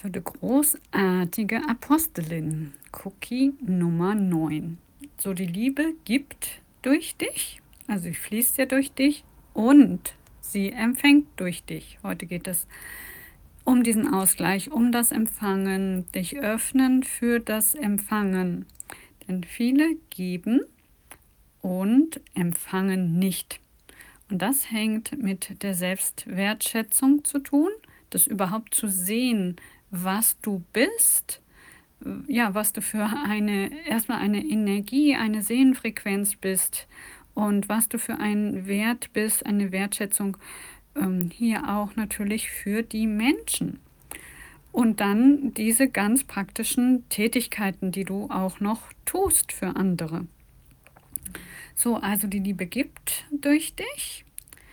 für die großartige Apostelin. Cookie Nummer 9. So, die Liebe gibt durch dich, also sie fließt ja durch dich und sie empfängt durch dich. Heute geht es um diesen Ausgleich, um das Empfangen, dich öffnen für das Empfangen. Denn viele geben und empfangen nicht. Und das hängt mit der Selbstwertschätzung zu tun, das überhaupt zu sehen, was du bist, ja, was du für erstmal eine Energie, eine Seelenfrequenz bist und was du für ein Wert bist, eine Wertschätzung hier auch natürlich für die Menschen. Und dann diese ganz praktischen Tätigkeiten, die du auch noch tust für andere. So, also die Liebe gibt durch dich.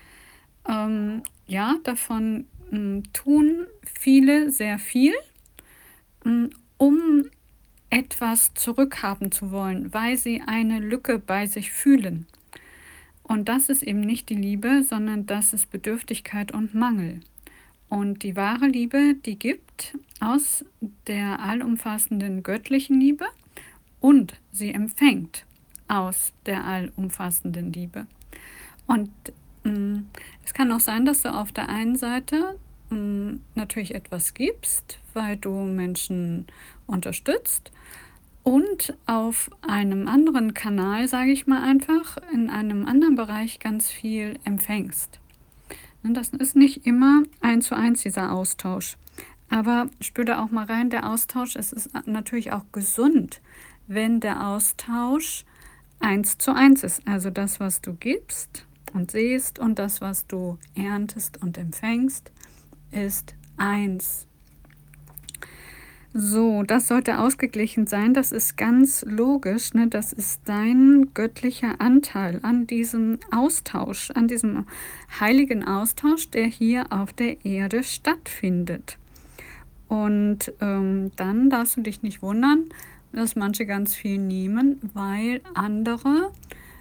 Ja, davon tun viele sehr viel, um etwas zurückhaben zu wollen, weil sie eine Lücke bei sich fühlen. Und das ist eben nicht die Liebe, sondern das ist Bedürftigkeit und Mangel. Und die wahre Liebe, die gibt aus der allumfassenden göttlichen Liebe und sie empfängt aus der allumfassenden Liebe. Und es kann auch sein, dass du auf der einen Seite natürlich etwas gibst, weil du Menschen unterstützt und auf einem anderen Kanal, sage ich mal einfach, in einem anderen Bereich ganz viel empfängst. Und das ist nicht immer 1:1 dieser Austausch. Aber spür da auch mal rein, der Austausch, es ist natürlich auch gesund, wenn der Austausch 1:1 ist. Also das, was du gibst und siehst und das, was du erntest und empfängst, ist 1. So, das sollte ausgeglichen sein. Das ist ganz logisch. Ne? Das ist dein göttlicher Anteil an diesem Austausch, an diesem heiligen Austausch, der hier auf der Erde stattfindet. Und dann darfst du dich nicht wundern, dass manche ganz viel nehmen, weil andere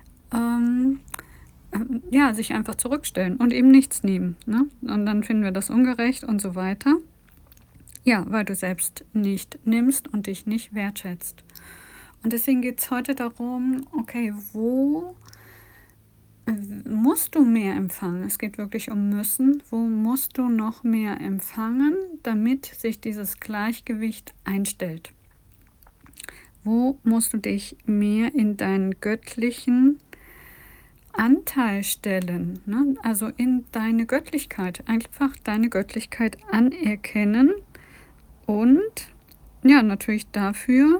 ja, sich einfach zurückstellen und eben nichts nehmen. Ne? Und dann finden wir das ungerecht und so weiter. Ja, weil du selbst nicht nimmst und dich nicht wertschätzt. Und deswegen geht es heute darum, okay, wo musst du mehr empfangen? Es geht wirklich um müssen. Wo musst du noch mehr empfangen, damit sich dieses Gleichgewicht einstellt? Wo musst du dich mehr in deinen göttlichen Anteil stellen? Ne? Also in deine Göttlichkeit. Einfach deine Göttlichkeit anerkennen. Und ja, natürlich dafür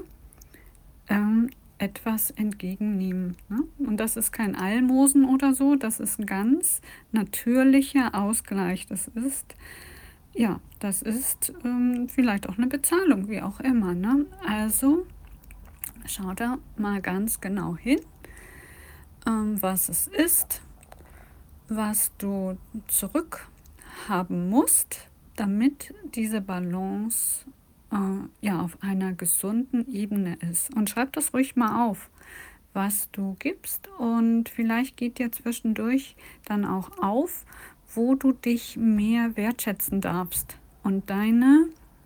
etwas entgegennehmen. Ne? Und das ist kein Almosen oder so, das ist ein ganz natürlicher Ausgleich. Das ist, ja, das ist vielleicht auch eine Bezahlung, wie auch immer. Ne? Also schau da mal ganz genau hin, was es ist, was du zurückhaben musst, damit diese Balance ja, auf einer gesunden Ebene ist. Und schreib das ruhig mal auf, was du gibst. Und vielleicht geht dir zwischendurch dann auch auf, wo du dich mehr wertschätzen darfst. Und deine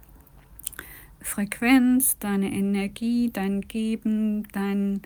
Frequenz, deine Energie, dein Geben, dein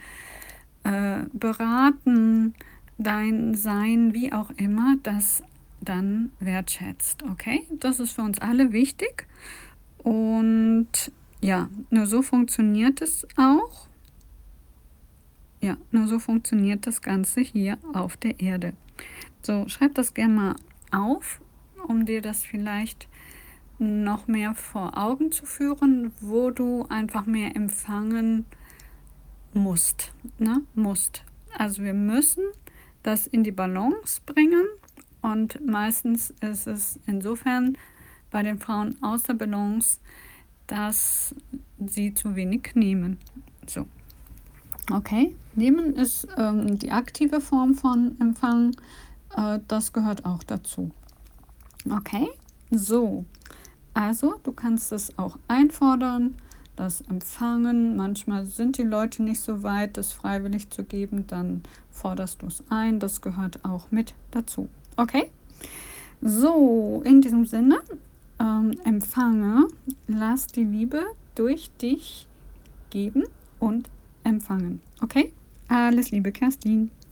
Beraten, dein Sein, wie auch immer, das dann wertschätzt. Okay? Das ist für uns alle wichtig. Und ja, nur so funktioniert es auch. Ja, nur so funktioniert das Ganze hier auf der Erde. So, schreib das gerne mal auf, um dir das vielleicht noch mehr vor Augen zu führen, wo du einfach mehr empfangen musst. Ne? Musst. Also wir müssen das in die Balance bringen und meistens ist es insofern bei den Frauen aus der Balance, dass sie zu wenig nehmen. So, okay. Nehmen ist die aktive Form von Empfang. Das gehört auch dazu. Okay, so. Also, du kannst es auch einfordern, das Empfangen. Manchmal sind die Leute nicht so weit, das freiwillig zu geben. Dann forderst du es ein. Das gehört auch mit dazu. Okay? So, in diesem Sinne, empfange, lass die Liebe durch dich geben und empfangen. Okay? Alles Liebe, Kerstin.